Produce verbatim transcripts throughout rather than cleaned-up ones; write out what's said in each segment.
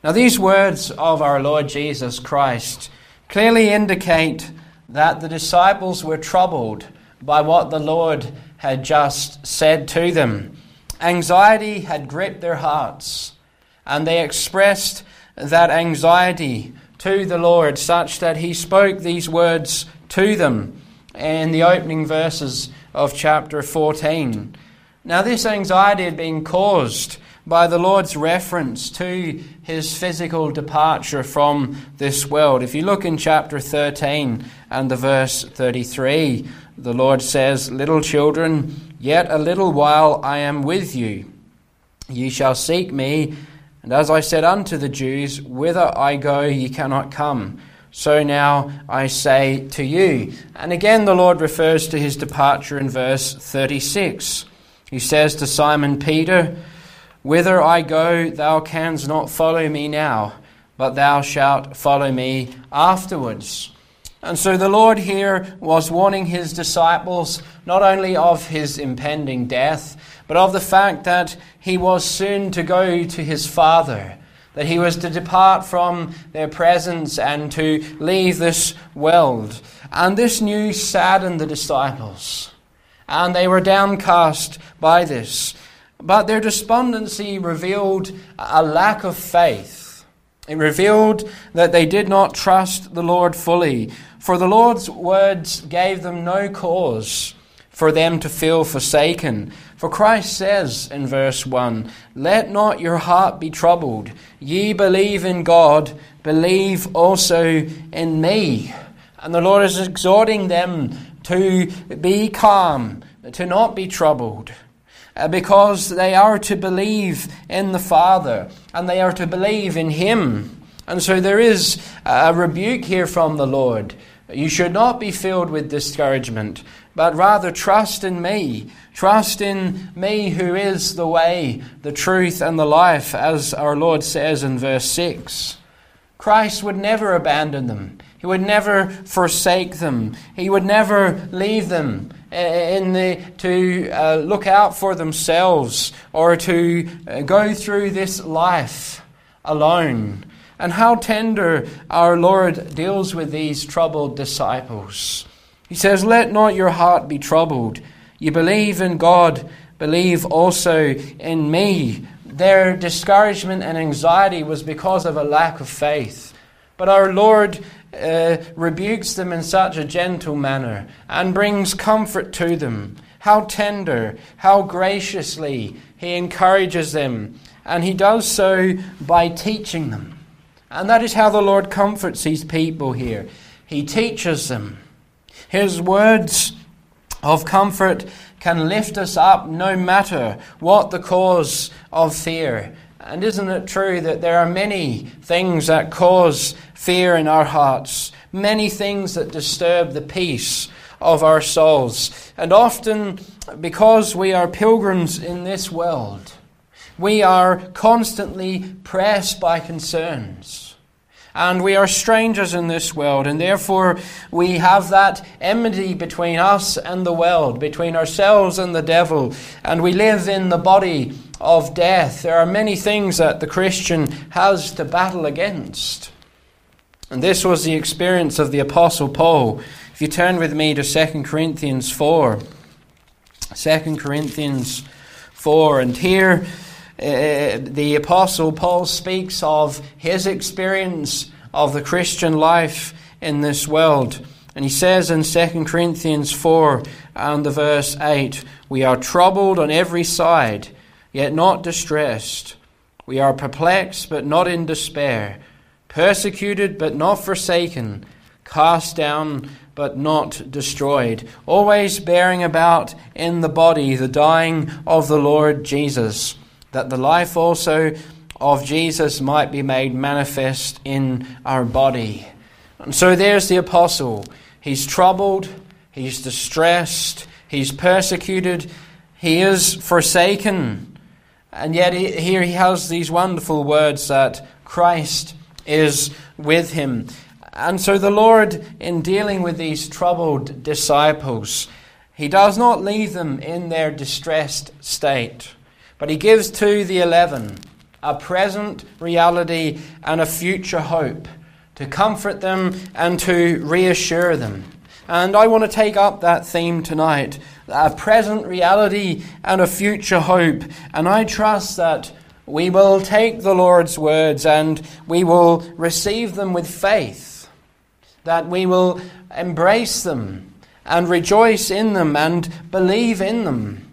Now, these words of our Lord Jesus Christ clearly indicate that the disciples were troubled by what the Lord had just said to them. Anxiety had gripped their hearts, and they expressed that anxiety to the Lord such that he spoke these words to them in the opening verses of chapter fourteen. Now, this anxiety had been caused by the Lord's reference to his physical departure from this world. If you look in chapter thirteen and the verse thirty-three, the Lord says, "Little children, yet a little while I am with you. Ye shall seek me, and as I said unto the Jews, whither I go ye cannot come. So now I say to you." And again the Lord refers to his departure in verse thirty-six. He says to Simon Peter, "Whither I go, thou canst not follow me now, but thou shalt follow me afterwards." And so the Lord here was warning his disciples not only of his impending death, but of the fact that he was soon to go to his Father, that he was to depart from their presence and to leave this world. And this news saddened the disciples, and they were downcast by this. But their despondency revealed a lack of faith. It revealed that they did not trust the Lord fully, for the Lord's words gave them no cause for them to feel forsaken. For Christ says in verse one, "Let not your heart be troubled. Ye believe in God, believe also in me." And the Lord is exhorting them to be calm, to not be troubled, because they are to believe in the Father and they are to believe in him. And so there is a rebuke here from the Lord. You should not be filled with discouragement, but rather trust in me. Trust in me who is the way, the truth, and the life, as our Lord says in verse six. Christ would never abandon them. He would never forsake them. He would never leave them in the, to uh, look out for themselves or to uh, go through this life alone. And how tender our Lord deals with these troubled disciples. He says, "Let not your heart be troubled. You believe in God, believe also in me." Their discouragement and anxiety was because of a lack of faith. But our Lord uh, rebukes them in such a gentle manner and brings comfort to them. How tender, how graciously he encourages them. And he does so by teaching them. And that is how the Lord comforts his people here. He teaches them. His words of comfort can lift us up no matter what the cause of fear. And isn't it true that there are many things that cause fear in our hearts, many things that disturb the peace of our souls? And often, because we are pilgrims in this world, we are constantly pressed by concerns. And we are strangers in this world, and therefore we have that enmity between us and the world, between ourselves and the devil, and we live in the body of death. There are many things that the Christian has to battle against. And this was the experience of the Apostle Paul. If you turn with me to Second Corinthians four. Second Corinthians four, and here Uh, the Apostle Paul speaks of his experience of the Christian life in this world. And he says in Second Corinthians four and the verse eight, "We are troubled on every side, yet not distressed. We are perplexed, but not in despair. Persecuted, but not forsaken. Cast down, but not destroyed. Always bearing about in the body the dying of the Lord Jesus, that the life also of Jesus might be made manifest in our body." And so there's the apostle. He's troubled, he's distressed, he's persecuted, he is forsaken. And yet he, here he has these wonderful words that Christ is with him. And so the Lord, in dealing with these troubled disciples, he does not leave them in their distressed state, but he gives to the eleven a present reality and a future hope, to comfort them and to reassure them. And I want to take up that theme tonight, a present reality and a future hope. And I trust that we will take the Lord's words and we will receive them with faith, that we will embrace them and rejoice in them and believe in them,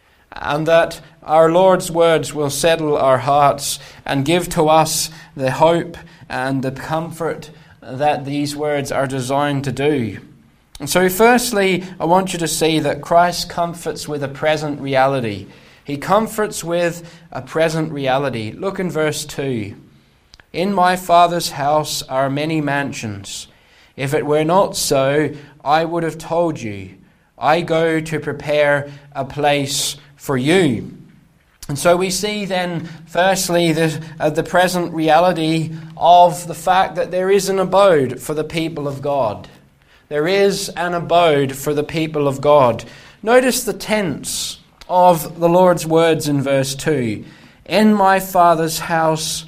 and that our Lord's words will settle our hearts and give to us the hope and the comfort that these words are designed to do. And so firstly, I want you to see that Christ comforts with a present reality. He comforts with a present reality. Look in verse two. In my Father's house are many mansions. If it were not so, I would have told you. I go to prepare a place for you. And so we see then, firstly, the, uh, the present reality of the fact that there is an abode for the people of God. There is an abode for the people of God. Notice the tense of the Lord's words in verse two. In my Father's house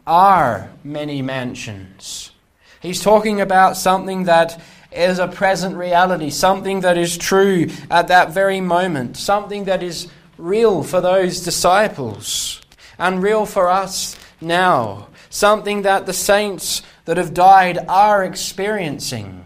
are many mansions. He's talking about something that is a present reality, something that is true at that very moment, something that is real for those disciples and real for us now, something that the saints that have died are experiencing.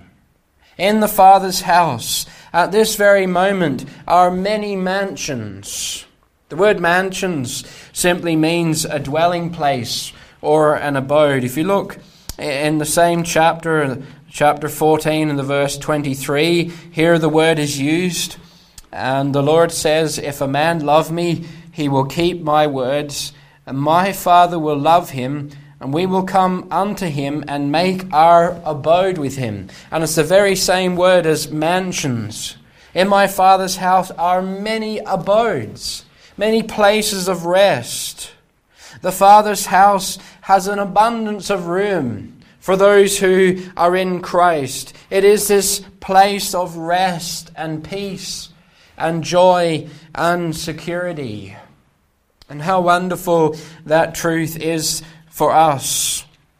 In the Father's house, at this very moment, are many mansions. The word mansions simply means a dwelling place or an abode. If you look in the same chapter, chapter fourteen and the verse twenty-three, here the word is used. And the Lord says, if a man love me, he will keep my words, and my Father will love him, and we will come unto him and make our abode with him. And it's the very same word as mansions. In my Father's house are many abodes, many places of rest. The Father's house has an abundance of room for those who are in Christ. It is this place of rest and peace and joy and security. And how wonderful that truth is for us,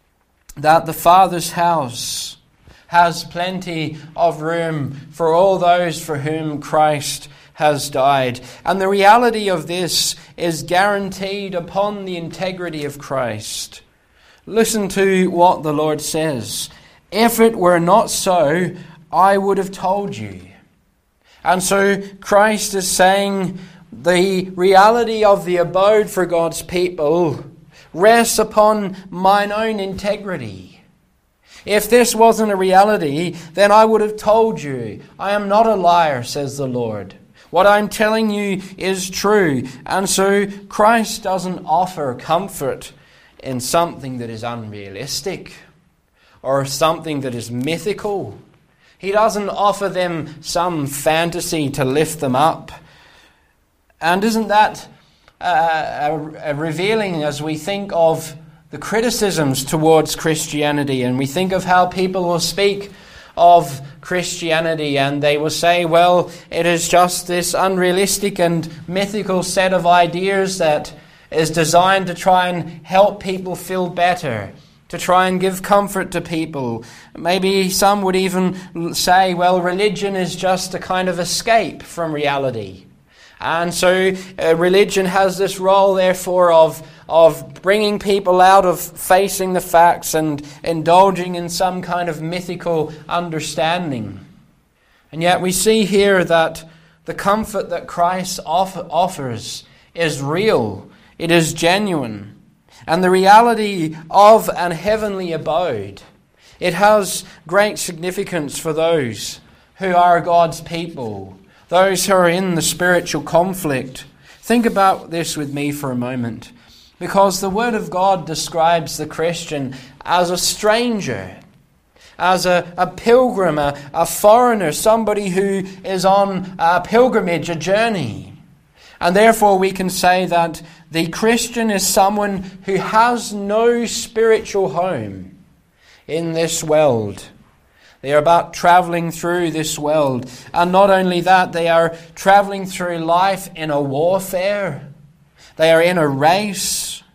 that the Father's house has plenty of room for all those for whom Christ has died. And the reality of this is guaranteed upon the integrity of Christ. Listen to what the Lord says. If it were not so, I would have told you. And so Christ is saying the reality of the abode for God's people rests upon mine own integrity. If this wasn't a reality, then I would have told you. I am not a liar, says the Lord. What I'm telling you is true. And so Christ doesn't offer comfort in something that is unrealistic or something that is mythical. He doesn't offer them some fantasy to lift them up. And isn't that uh, a, a revealing as we think of the criticisms towards Christianity, and we think of how people will speak of Christianity and they will say, well, it is just this unrealistic and mythical set of ideas that is designed to try and help people feel better, to try and give comfort to people. Maybe some would even say, well, religion is just a kind of escape from reality. And so uh, religion has this role, therefore, of, of bringing people out of facing the facts and indulging in some kind of mythical understanding. And yet we see here that the comfort that Christ off- offers is real. It is genuine. And the reality of an heavenly abode, it has great significance for those who are God's people, those who are in the spiritual conflict. Think about this with me for a moment, because the Word of God describes the Christian as a stranger, as a, a pilgrim, a, a foreigner, somebody who is on a pilgrimage, a journey. And therefore we can say that the Christian is someone who has no spiritual home in this world. They are about traveling through this world. And not only that, they are traveling through life in a warfare. They are in a race.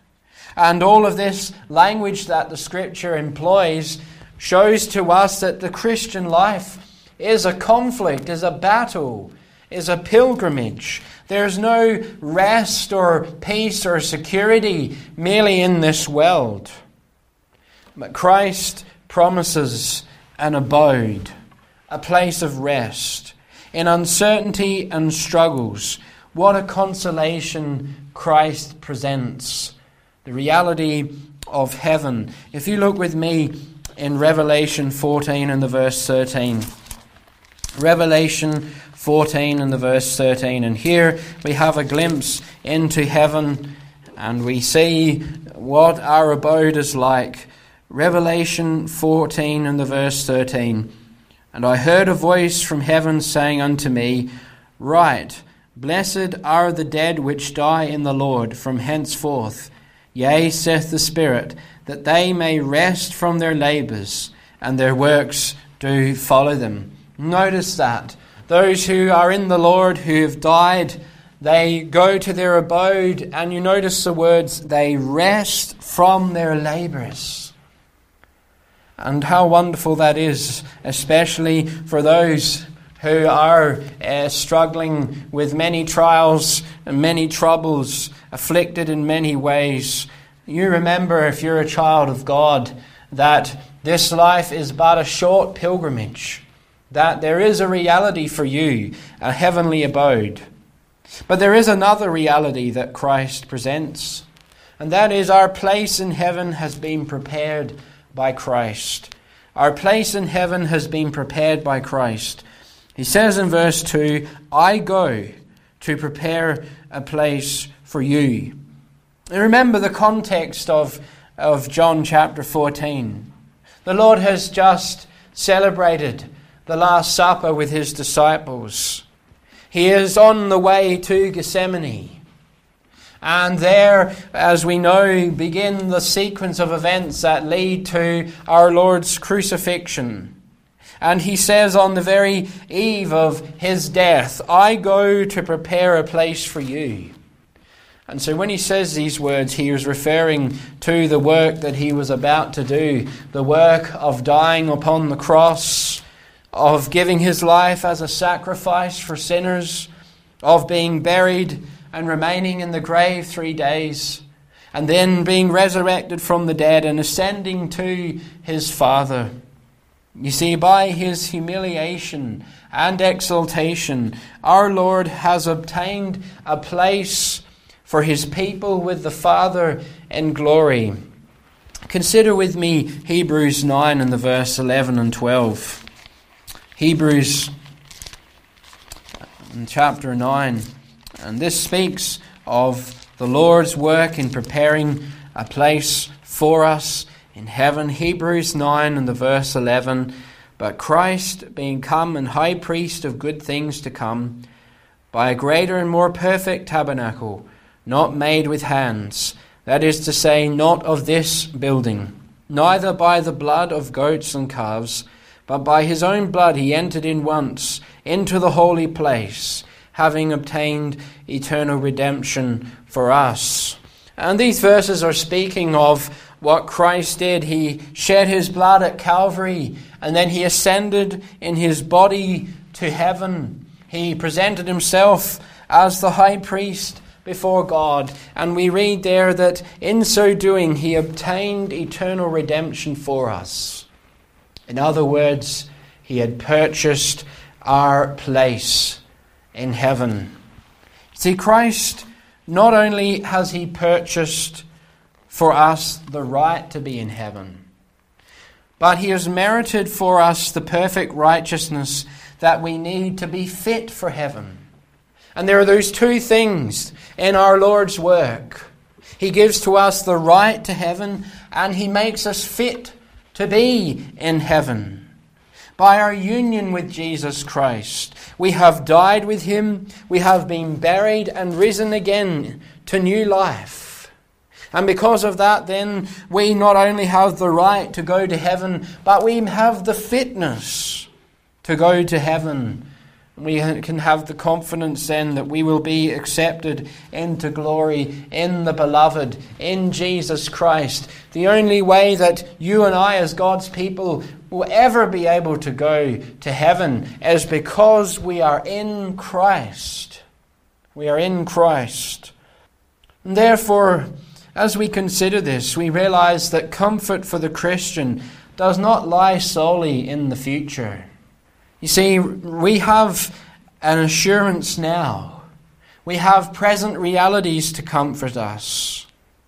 And all of this language that the Scripture employs shows to us that the Christian life is a conflict, is a battle, is a pilgrimage. There's no rest or peace or security merely in this world. But Christ promises an abode, a place of rest. In uncertainty and struggles, what a consolation Christ presents. The reality of heaven. If you look with me in Revelation fourteen and the verse thirteen. Revelation fourteen and the verse thirteen. And here we have a glimpse into heaven and we see what our abode is like. Revelation fourteen and the verse thirteen. And I heard a voice from heaven saying unto me, Write, Blessed are the dead which die in the Lord from henceforth. Yea, saith the Spirit, that they may rest from their labours, and their works do follow them. Notice that. Those who are in the Lord, who have died, they go to their abode, and you notice the words, they rest from their labours. And how wonderful that is, especially for those who are uh, struggling with many trials and many troubles, afflicted in many ways. You remember, if you're a child of God, that this life is but a short pilgrimage, that there is a reality for you, a heavenly abode. But there is another reality that Christ presents, and that is our place in heaven has been prepared by Christ. Our place in heaven has been prepared by Christ. He says in verse two, I go to prepare a place for you. And remember the context of, of John chapter fourteen. The Lord has just celebrated the Last Supper with his disciples. He is on the way to Gethsemane. And there, as we know, begin the sequence of events that lead to our Lord's crucifixion. And he says on the very eve of his death, I go to prepare a place for you. And so when he says these words, he is referring to the work that he was about to do, the work of dying upon the cross, of giving his life as a sacrifice for sinners, of being buried and remaining in the grave three days, and then being resurrected from the dead and ascending to his Father. You see, by his humiliation and exaltation, our Lord has obtained a place for his people with the Father in glory. Consider with me Hebrews nine and the verse eleven and twelve. Hebrews in chapter nine. And this speaks of the Lord's work in preparing a place for us in heaven. Hebrews nine and the verse eleven. But Christ, being come and high priest of good things to come, by a greater and more perfect tabernacle, not made with hands, that is to say, not of this building, neither by the blood of goats and calves, but by his own blood he entered in once into the holy place, having obtained eternal redemption for us. And these verses are speaking of what Christ did. He shed his blood at Calvary, and then he ascended in his body to heaven. He presented himself as the high priest before God. And we read there that in so doing he obtained eternal redemption for us. In other words, he had purchased our place in heaven. See, Christ, not only has he purchased for us the right to be in heaven, but he has merited for us the perfect righteousness that we need to be fit for heaven. And there are those two things in our Lord's work. He gives to us the right to heaven, and he makes us fit to be in heaven. By our union with Jesus Christ, we have died with him, we have been buried and risen again to new life. And because of that, then, we not only have the right to go to heaven, but we have the fitness to go to heaven We can have the confidence then that we will be accepted into glory in the Beloved, in Jesus Christ. The only way that you and I as God's people will ever be able to go to heaven is because we are in Christ. We are in Christ. And therefore, as we consider this, we realize that comfort for the Christian does not lie solely in the future. You see, we have an assurance now. We have present realities to comfort us.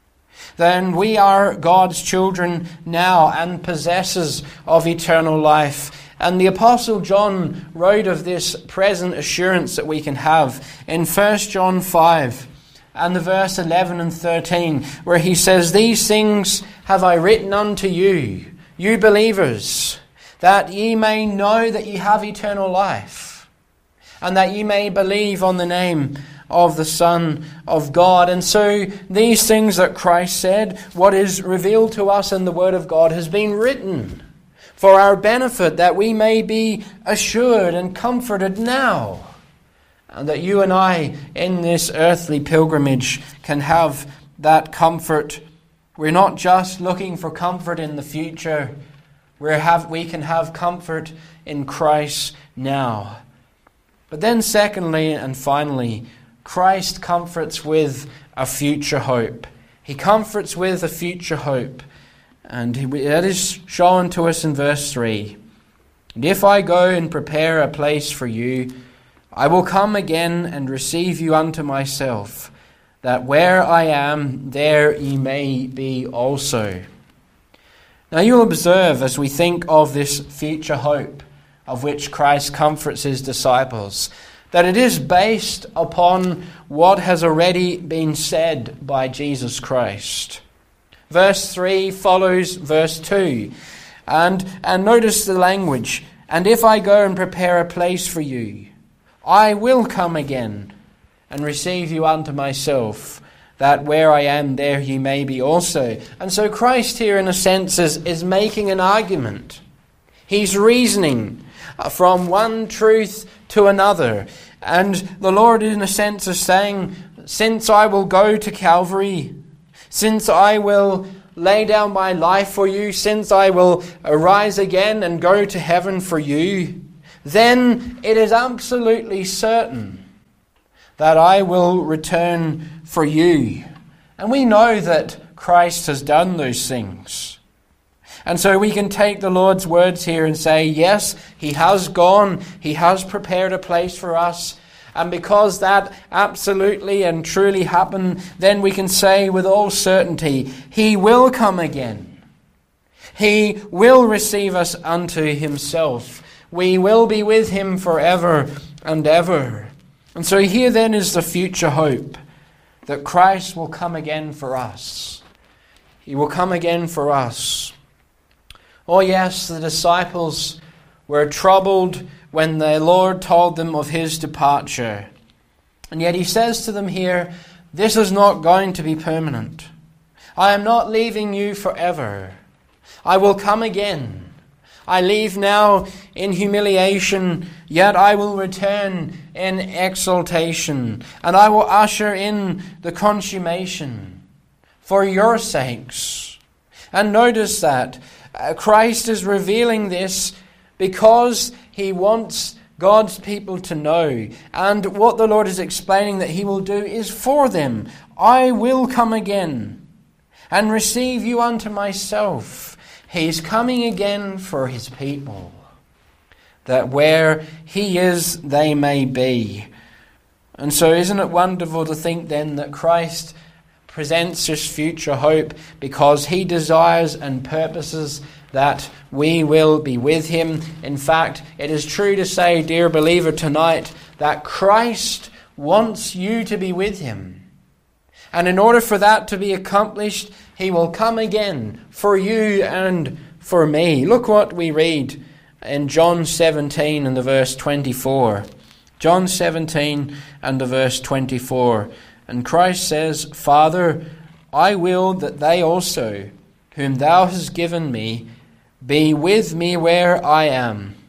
Then we are God's children now and possessors of eternal life. And the Apostle John wrote of this present assurance that we can have in First John five and the verse eleven and thirteen, where he says, "These things have I written unto you, you believers, that ye may know that ye have eternal life, and that ye may believe on the name of the Son of God." And so these things that Christ said, what is revealed to us in the Word of God, has been written for our benefit, that we may be assured and comforted now, and that you and I in this earthly pilgrimage can have that comfort. We're not just looking for comfort in the future. We have, we can have comfort in Christ now. But then secondly and finally, Christ comforts with a future hope. He comforts with a future hope. And that is shown to us in verse three. "And if I go and prepare a place for you, I will come again and receive you unto myself, that where I am, there ye may be also." Now you'll observe as we think of this future hope of which Christ comforts his disciples, that it is based upon what has already been said by Jesus Christ. Verse three follows verse two. And, and notice the language. "And if I go and prepare a place for you, I will come again and receive you unto myself, that where I am, there ye may be also." And so Christ here, in a sense, is, is making an argument. He's reasoning from one truth to another. And the Lord, in a sense, is saying, since I will go to Calvary, since I will lay down my life for you, since I will arise again and go to heaven for you, then it is absolutely certain that I will return for you. And we know that Christ has done those things. And so we can take the Lord's words here and say, yes, he has gone, he has prepared a place for us. And because that absolutely and truly happened, then we can say with all certainty, he will come again. He will receive us unto himself. We will be with him forever and ever. And so here then is the future hope, that Christ will come again for us. He will come again for us. Oh yes, the disciples were troubled when the Lord told them of his departure. And yet he says to them here, this is not going to be permanent. I am not leaving you forever. I will come again. I leave now in humiliation, yet I will return in exaltation, and I will usher in the consummation for your sakes. And notice that Christ is revealing this because he wants God's people to know. And what the Lord is explaining that he will do is for them. I will come again and receive you unto myself. He's coming again for his people, that where he is, they may be. And so isn't it wonderful to think then that Christ presents this future hope because he desires and purposes that we will be with him. In fact, it is true to say, dear believer, tonight, that Christ wants you to be with him. And in order for that to be accomplished, he will come again for you and for me. Look what we read in John seventeen and the verse twenty-four. John seventeen and the verse twenty-four. And Christ says, Father, I will that they also, whom thou hast given me, be with me where I am,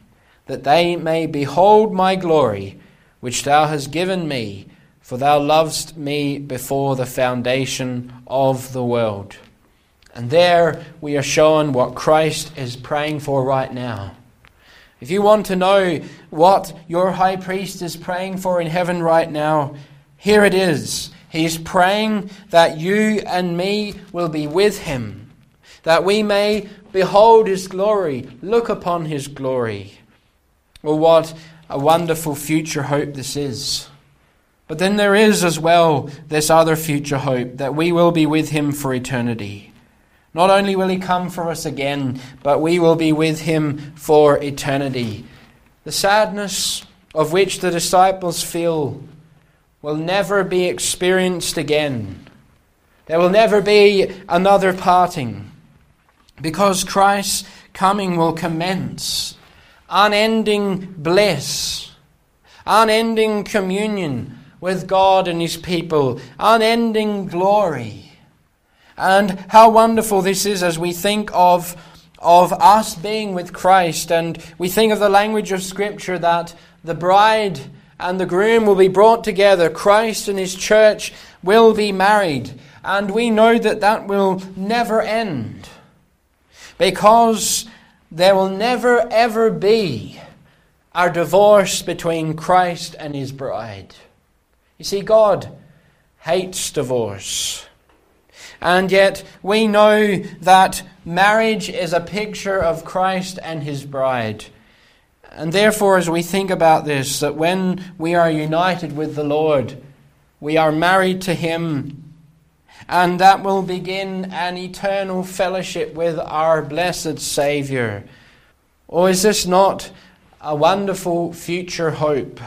that they may behold my glory, which thou hast given me, for thou lovest me before the foundation of the world. And there we are shown what Christ is praying for right now. If you want to know what your high priest is praying for in heaven right now, here it is. He's praying that you and me will be with him, that we may behold his glory, look upon his glory. Well, what a wonderful future hope this is. But then there is as well this other future hope, that we will be with him for eternity. Not only will he come for us again, but we will be with him for eternity. The sadness of which the disciples feel will never be experienced again. There will never be another parting, because Christ's coming will commence unending bliss, unending communion with God and his people, unending glory. And how wonderful this is as we think of, of us being with Christ, and we think of the language of Scripture that the bride and the groom will be brought together. Christ and his church will be married. And we know that that will never end, because there will never ever be a divorce between Christ and his bride. You see, God hates divorce. And yet we know that marriage is a picture of Christ and his bride. And therefore, as we think about this, that when we are united with the Lord, we are married to him, and that will begin an eternal fellowship with our blessed Saviour. Or is this not a wonderful future hope?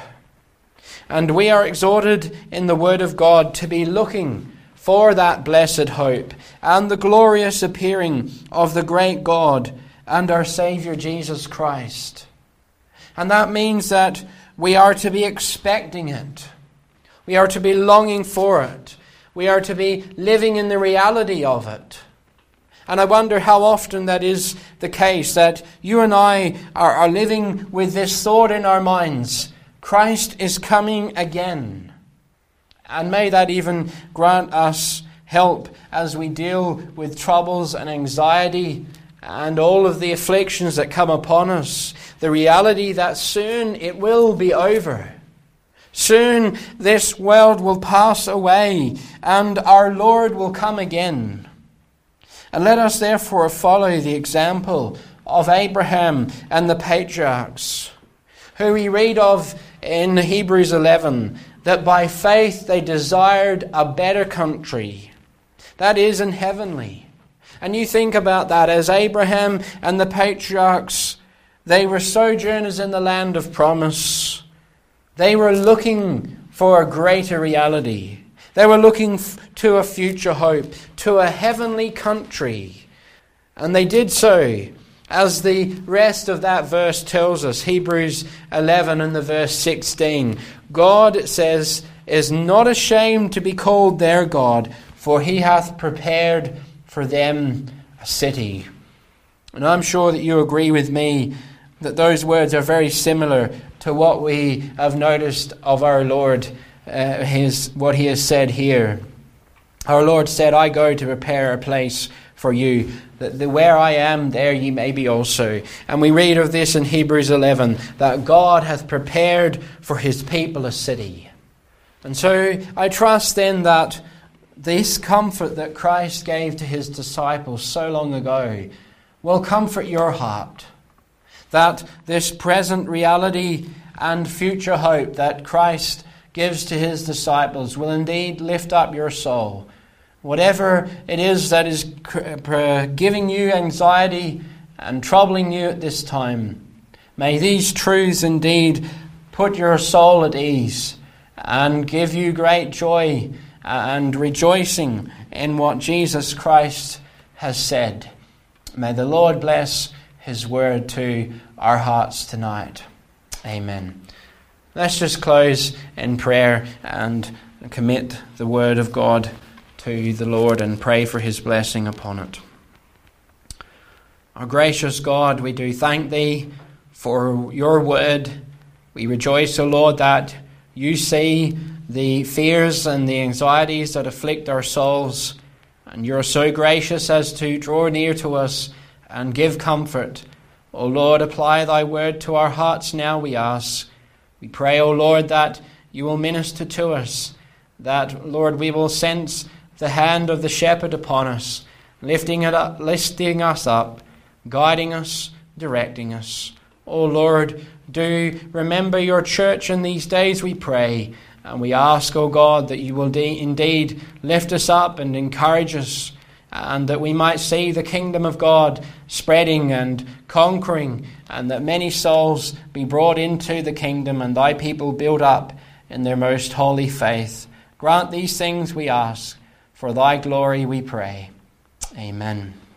And we are exhorted in the Word of God to be looking for that blessed hope and the glorious appearing of the great God and our Saviour Jesus Christ. And that means that we are to be expecting it. We are to be longing for it. We are to be living in the reality of it. And I wonder how often that is the case, that you and I are, are living with this thought in our minds: Christ is coming again. And may that even grant us help as we deal with troubles and anxiety and all of the afflictions that come upon us. The reality that soon it will be over. Soon this world will pass away and our Lord will come again. And let us therefore follow the example of Abraham and the patriarchs, who we read of in Hebrews eleven, that by faith they desired a better country, that is, in heavenly. And you think about that, as Abraham and the patriarchs, they were sojourners in the land of promise. They were looking for a greater reality. They were looking f- to a future hope, to a heavenly country. And they did so, as the rest of that verse tells us, Hebrews eleven and the verse sixteen. God, it says, is not ashamed to be called their God, for he hath prepared for them a city. And I'm sure that you agree with me that those words are very similar to what we have noticed of our Lord, uh, his what he has said here. Our Lord said, I go to prepare a place for you, that the where I am, there ye may be also. And we read of this in Hebrews eleven, that God hath prepared for his people a city. And so I trust then that this comfort that Christ gave to his disciples so long ago will comfort your heart. That this present reality and future hope that Christ gives to his disciples will indeed lift up your soul. Whatever it is that is giving you anxiety and troubling you at this time, may these truths indeed put your soul at ease and give you great joy and rejoicing in what Jesus Christ has said. May the Lord bless his word to our hearts tonight. Amen. Let's just close in prayer and commit the word of God to the Lord and pray for his blessing upon it. Our gracious God, we do thank thee for your word. We rejoice, O Lord, that you see the fears and the anxieties that afflict our souls, and you're so gracious as to draw near to us and give comfort. O Lord, apply thy word to our hearts now, we ask. We pray, O Lord, that you will minister to us, that, Lord, we will sense the hand of the shepherd upon us, lifting it up, lifting us up, guiding us, directing us. O Lord, do remember your church in these days, we pray, and we ask, O God, that you will de- indeed lift us up and encourage us, and that we might see the kingdom of God spreading and conquering, and that many souls be brought into the kingdom and thy people build up in their most holy faith. Grant these things, we ask. For thy glory we pray. Amen.